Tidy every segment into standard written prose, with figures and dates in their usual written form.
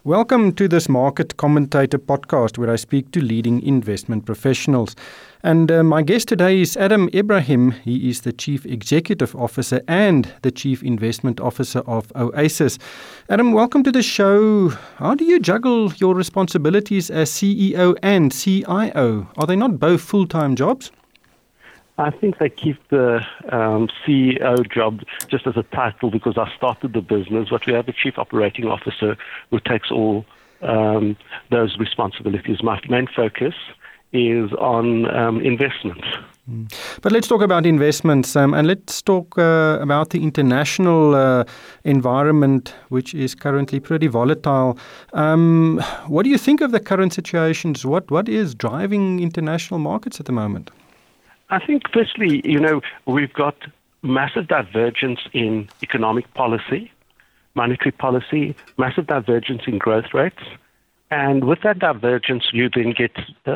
Welcome to this Market Commentator podcast where I speak to leading investment professionals. And my guest today is Adam Ebrahim. He is the Chief Executive Officer and the Chief Investment Officer of Oasis. Adam, welcome to the show. How do you juggle your responsibilities as CEO and CIO? Are they not both full-time jobs? I think they keep the CEO job just as a title because I started the business, but we have a Chief Operating Officer who takes all those responsibilities. My main focus is on investments. But let's talk about investments and let's talk about the international environment, which is currently pretty volatile. What do you think of the current situations? What is driving international markets at the moment? I think, firstly, we've got massive divergence in economic policy, monetary policy, massive divergence in growth rates. And with that divergence, you then get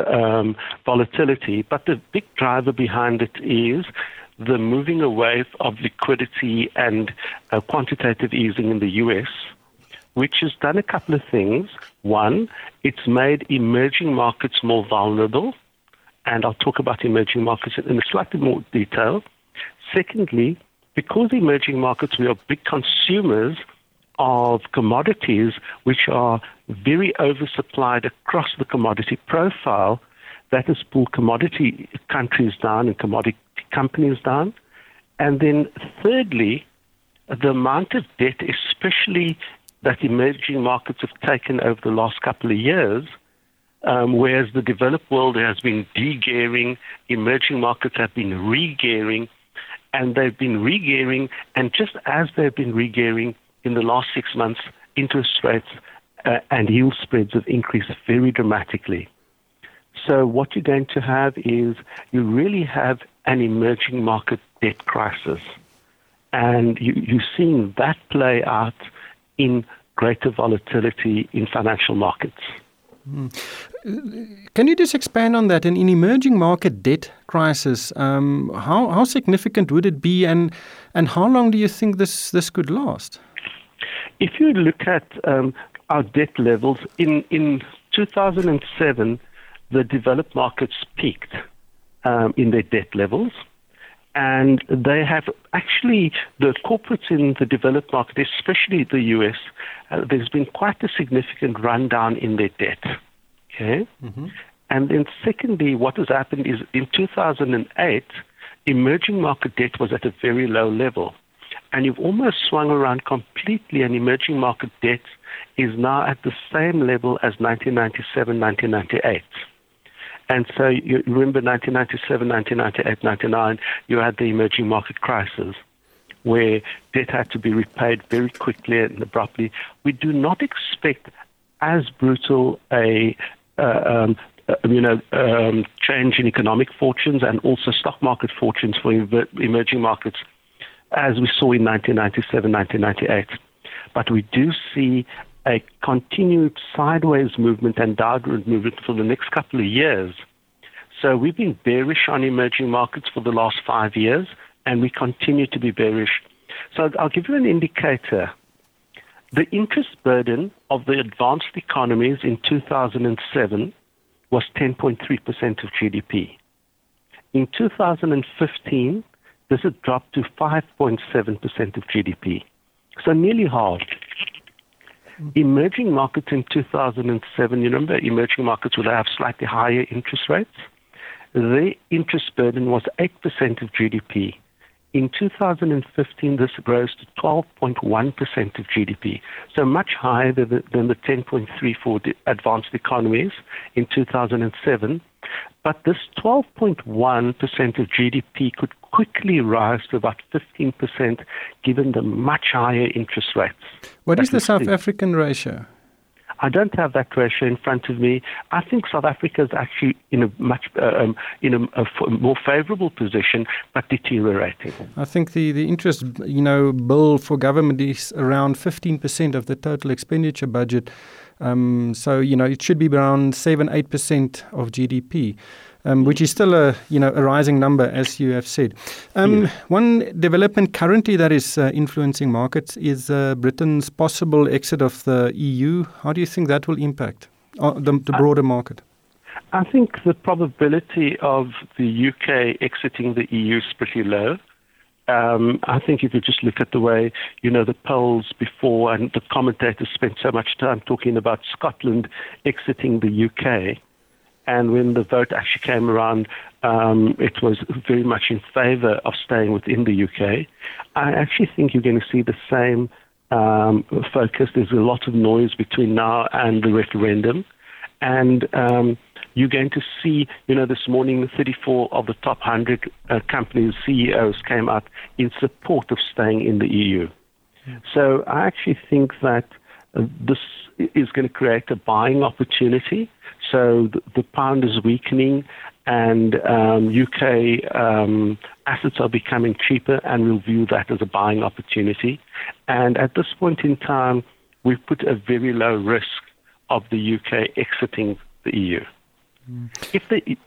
volatility. But the big driver behind it is the moving away of liquidity and quantitative easing in the U.S., which has done a couple of things. One, it's made emerging markets more vulnerable. And I'll talk about emerging markets in a slightly more detail. Secondly, because emerging markets, we are big consumers of commodities which are very oversupplied across the commodity profile, that has pulled commodity countries down and commodity companies down. And then thirdly, the amount of debt, especially that emerging markets have taken over the last couple of years, whereas the developed world has been de-gearing, emerging markets have been re-gearing, and they've been re-gearing, and just as they've been re-gearing in the last 6 months, interest rates and yield spreads have increased very dramatically. So what you're going to have is you really have an emerging market debt crisis, and you're seeing that play out in greater volatility in financial markets. Can you just expand on that? In emerging market debt crisis, how significant would it be, and how long do you think this could last? If you look at our debt levels, in 2007, the developed markets peaked in their debt levels. And they have actually, the corporates in the developed market, especially the U.S., there's been quite a significant rundown in their debt. Okay? Mm-hmm. And then secondly, what has happened is in 2008, emerging market debt was at a very low level. And you've almost swung around completely, and emerging market debt is now at the same level as 1997, 1998. And so you remember 1997, 1998, 1999, you had the emerging market crisis where debt had to be repaid very quickly and abruptly. We do not expect as brutal a change in economic fortunes and also stock market fortunes for emerging markets as we saw in 1997, 1998. But we do see a continued sideways movement and downward movement for the next couple of years. So we've been bearish on emerging markets for the last 5 years, and we continue to be bearish. So I'll give you an indicator. The interest burden of the advanced economies in 2007 was 10.3% of GDP. In 2015, this had dropped to 5.7% of GDP. So nearly half. Emerging markets in 2007, you remember emerging markets would have slightly higher interest rates. The interest burden was 8% of GDP. In 2015, this rose to 12.1% of GDP, so much higher than the 10.3 for advanced economies in 2007. But this 12.1% of GDP could quickly rise to about 15% given the much higher interest rates. What is the South African ratio? I don't have that ratio in front of me. I think South Africa is actually in a much more favorable position, but deteriorating. I think the interest, bill for government is around 15% of the total expenditure budget. So, it should be around 7-8% of GDP. Which is still a rising number, as you have said. One development currently that is influencing markets is Britain's possible exit of the EU. How do you think that will impact the broader market? I think the probability of the UK exiting the EU is pretty low. I think if you just look at the way, the polls before, and the commentators spent so much time talking about Scotland exiting the UK, and when the vote actually came around, it was very much in favour of staying within the UK. I actually think you're going to see the same focus. There's a lot of noise between now and the referendum. And you're going to see, this morning, 34 of the top 100 companies' CEOs came out in support of staying in the EU. So I actually think that this is going to create a buying opportunity. So the pound is weakening, and UK assets are becoming cheaper, and we'll view that as a buying opportunity. And at this point in time, we've put a very low risk of the UK exiting the EU. If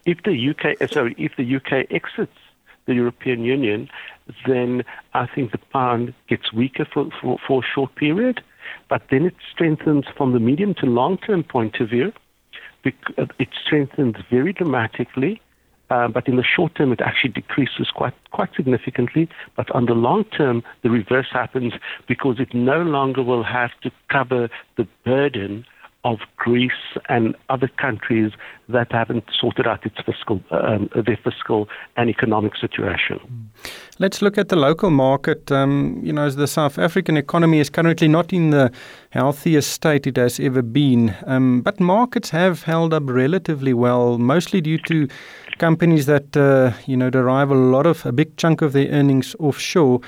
the UK exits the European Union, then I think the pound gets weaker for a short period, but then it strengthens from the medium to long-term point of view. It strengthens very dramatically, but in the short term, it actually decreases quite significantly. But on the long term, the reverse happens because it no longer will have to cover the burden of Greece and other countries that haven't sorted out their fiscal and economic situation. Let's look at the local market. The South African economy is currently not in the healthiest state it has ever been, but markets have held up relatively well, mostly due to companies that derive a big chunk of their earnings offshore.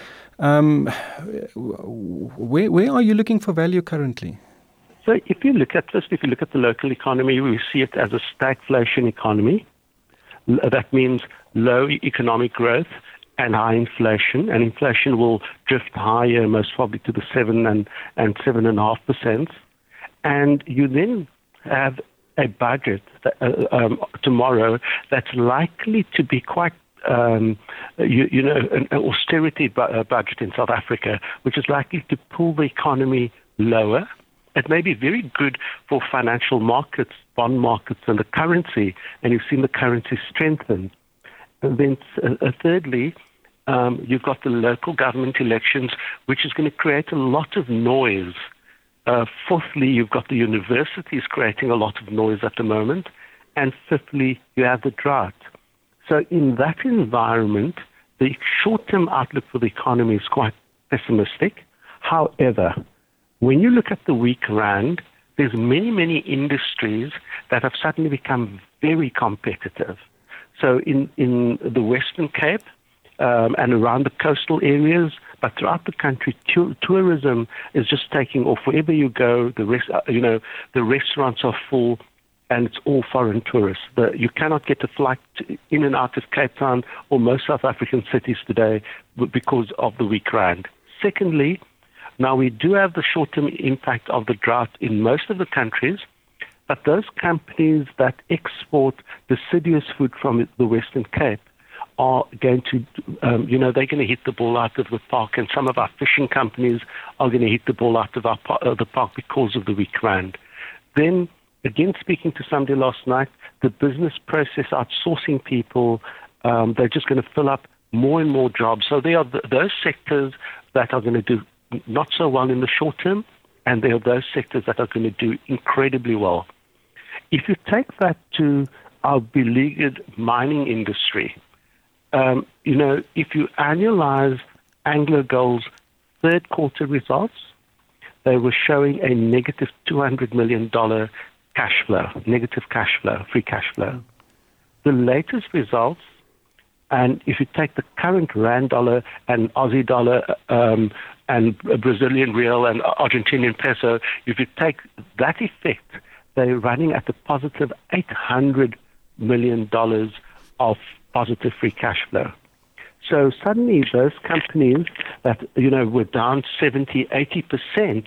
Where are you looking for value currently? So if you look at the local economy, we see it as a stagflation economy. That means low economic growth and high inflation, and inflation will drift higher, most probably to the 7 and 7.5%. And you then have a budget tomorrow that's likely to be quite an austerity budget in South Africa, which is likely to pull the economy lower. It may be very good for financial markets, bond markets, and the currency, and you've seen the currency strengthen. And then thirdly, you've got the local government elections, which is going to create a lot of noise. Fourthly, you've got the universities creating a lot of noise at the moment. And fifthly, you have the drought. So in that environment, the short-term outlook for the economy is quite pessimistic. However, when you look at the weak rand, there's many industries that have suddenly become very competitive. So in the Western Cape and around the coastal areas, but throughout the country, tourism is just taking off. Wherever you go, the restaurants are full, and it's all foreign tourists. You cannot get a flight in and out of Cape Town or most South African cities today because of the weak rand. Secondly, now, we do have the short-term impact of the drought in most of the countries, but those companies that export deciduous food from the Western Cape are going to, they're going to hit the ball out of the park, and some of our fishing companies are going to hit the ball out of the park because of the weak rand. Then, again, speaking to somebody last night, the business process outsourcing people, they're just going to fill up more and more jobs. So they are those sectors that are going to do not so well in the short term, and there are those sectors that are going to do incredibly well. If you take that to our beleaguered mining industry, if you annualize AngloGold's third quarter results, they were showing a negative $200 million cash flow, free cash flow. The latest results, and if you take the current rand dollar and Aussie dollar and Brazilian real and Argentinian peso, if you take that effect, they're running at a positive $800 million of positive free cash flow. So suddenly those companies that, were down 70, 80%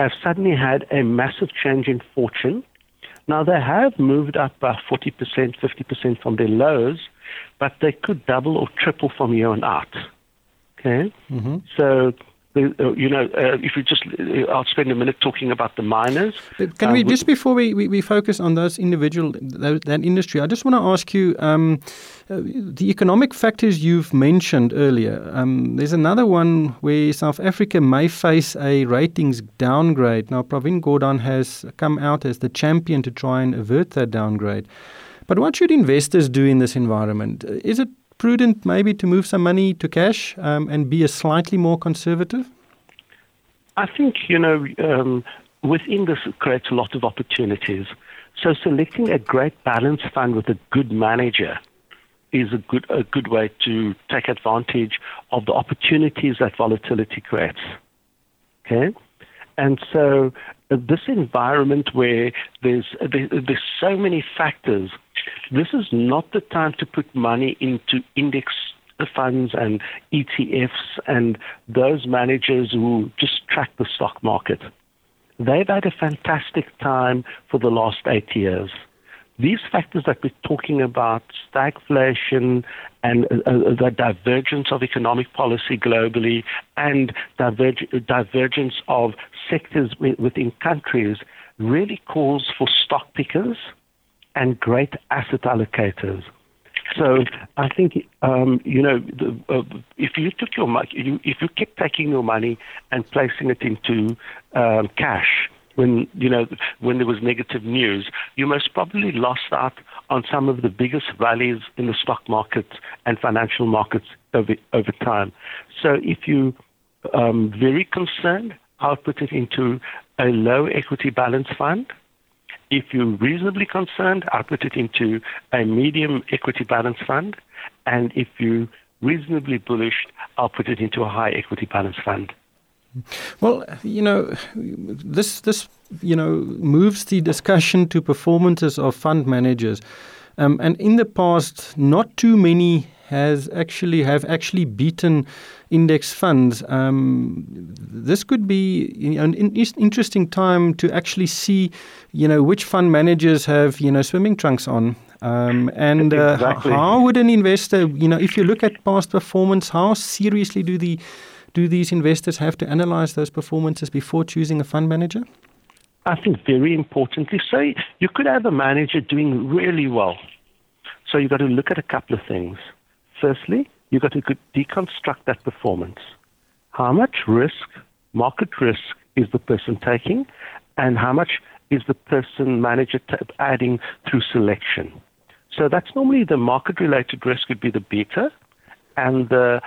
have suddenly had a massive change in fortune. Now, they have moved up by 40%, 50% from their lows, but they could double or triple from here on out. Okay? Mm-hmm. So, if you just, I'll spend a minute talking about the miners. But can we, just before we focus on those individual, that industry, I just want to ask you, the economic factors you've mentioned earlier, there's another one where South Africa may face a ratings downgrade. Now, Pravin Gordhan has come out as the champion to try and avert that downgrade. But what should investors do in this environment? Is it prudent maybe to move some money to cash and be a slightly more conservative? I think, within this it creates a lot of opportunities. So selecting a great balanced fund with a good manager is a good way to take advantage of the opportunities that volatility creates. Okay? And so this environment where there's so many factors, this is not the time to put money into index funds and ETFs and those managers who just track the stock market. They've had a fantastic time for the last 8 years. These factors that we're talking about, stagflation and the divergence of economic policy globally and divergence of sectors within countries, really calls for stock pickers and great asset allocators. So I think, if you took your money, if you kept taking your money and placing it into cash when there was negative news, you most probably lost out on some of the biggest rallies in the stock market and financial markets over time. So if you very concerned, I'll put it into a low equity balance fund. If you're reasonably concerned, I'll put it into a medium equity balance fund. And if you're reasonably bullish, I'll put it into a high equity balance fund. Well, this moves the discussion to performances of fund managers. And in the past, not too many have actually beaten index funds. This could be an interesting time to actually see, which fund managers have, swimming trunks on. And exactly. How would an investor, if you look at past performance, how seriously do these investors have to analyze those performances before choosing a fund manager? I think very importantly, so you could have a manager doing really well. So you've got to look at a couple of things. Firstly, you've got to deconstruct that performance. How much market risk, is the person taking, and how much is the manager adding through selection? So that's normally the market-related risk would be the beta, and the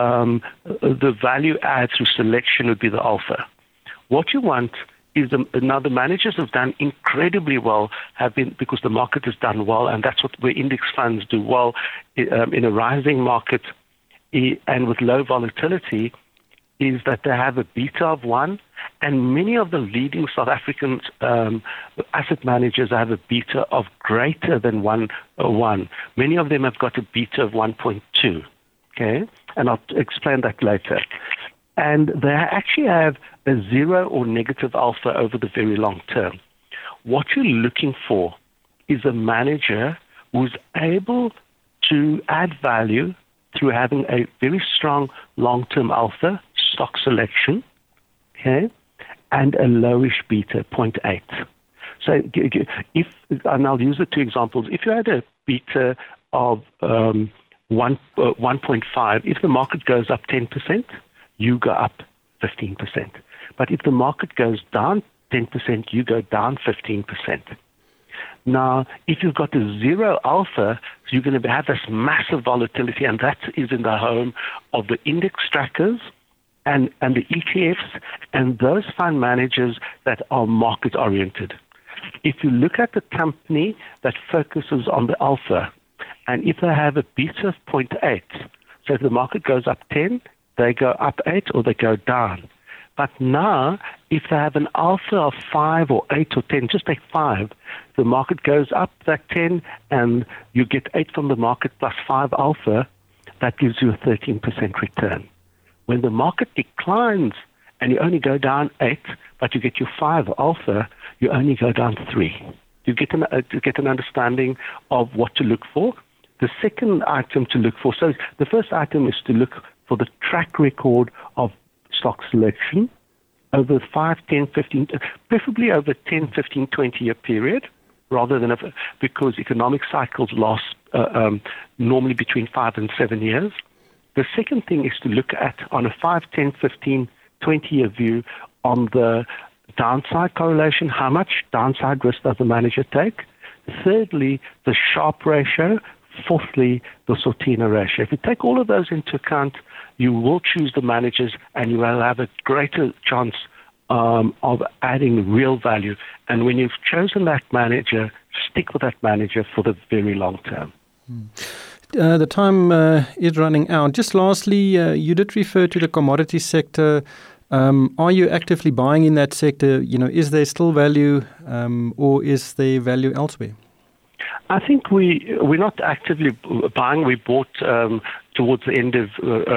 value add through selection would be the alpha. What you want is now the managers have done incredibly well, because the market has done well, and that's where index funds do well in a rising market and with low volatility, is that they have a beta of 1, and many of the leading South African asset managers have a beta of greater than 1. Many of them have got a beta of 1.2. Okay, and I'll explain that later. And they actually have a 0 or negative alpha over the very long term. What you're looking for is a manager who's able to add value through having a very strong long-term alpha, stock selection, okay, and a lowish beta, 0.8. So and I'll use the two examples. If you had a beta of 1.5, if the market goes up 10%, you go up 15%. But if the market goes down 10%, you go down 15%. Now, if you've got a 0 alpha, you're going to have this massive volatility, and that is in the home of the index trackers and the ETFs and those fund managers that are market-oriented. If you look at the company that focuses on the alpha, and if they have a beta of 0.8, so if the market goes up 10, they go up 8 or they go down. But now, if they have an alpha of 5 or 8 or 10, just take 5, the market goes up that 10 and you get 8 from the market plus 5 alpha, that gives you a 13% return. When the market declines and you only go down 8, but you get your 5 alpha, you only go down 3. You get an understanding of what to look for. The second item to look for, so the first item is to look for the track record of stock selection over 5, 10, 15, preferably over 10, 15, 20-year period, rather than because economic cycles last normally between 5 and 7 years. The second thing is to look at, on a 5, 10, 15, 20-year view, on the downside correlation, how much downside risk does the manager take? Thirdly, the Sharpe ratio. Fourthly, the Sortino ratio. If you take all of those into account, you will choose the managers and you will have a greater chance of adding real value. And when you've chosen that manager, stick with that manager for the very long term. The time is running out. Just lastly, you did refer to the commodity sector. Are you actively buying in that sector? Is there still value or is there value elsewhere? I think we're not actively buying. We bought towards the end of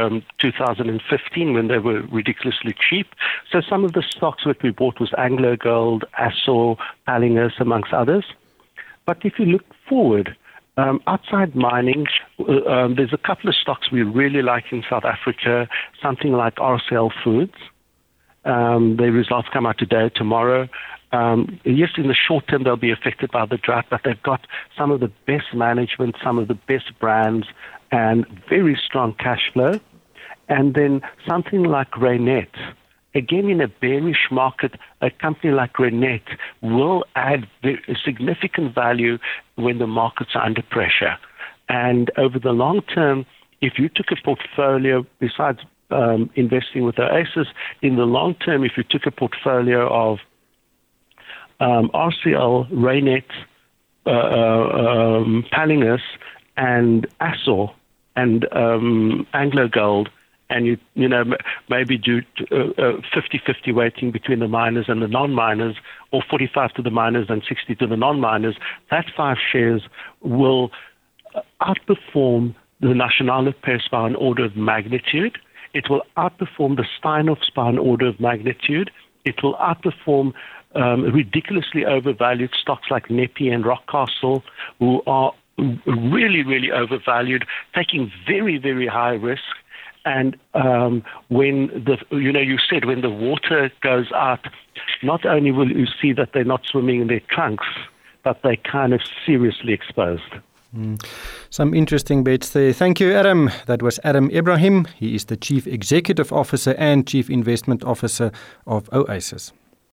2015 when they were ridiculously cheap. So some of the stocks that we bought was AngloGold, Assore, Pallinghurst, amongst others. But if you look forward, outside mining, there's a couple of stocks we really like in South Africa, something like RCL Foods. Their results come out today, tomorrow. Yes, in the short term, they'll be affected by the drought, but they've got some of the best management, some of the best brands, and very strong cash flow. And then something like Reinet. Again, in a bearish market, a company like Reinet will add significant value when the markets are under pressure. And over the long term, if you took a portfolio, besides investing with Oasis, in the long term, if you took a portfolio of RCL, Reinet, Pallinghurst, and Assore, and AngloGold, and you maybe do 50-50 weighting between the miners and the non-miners, or 45 to the miners and 60 to the non-miners, that 5 shares will outperform the Nationale-Pers by an order of magnitude. It will outperform the Steinhoff by an order of magnitude. It will outperform ridiculously overvalued stocks like Nepi and Rockcastle, who are really, really overvalued, taking very, very high risk. And when you said when the water goes out, not only will you see that they're not swimming in their trunks, but they're kind of seriously exposed. Some interesting bets there. Thank you, Adam. That was Adam Ebrahim. He is the Chief Executive Officer and Chief Investment Officer of Oasis.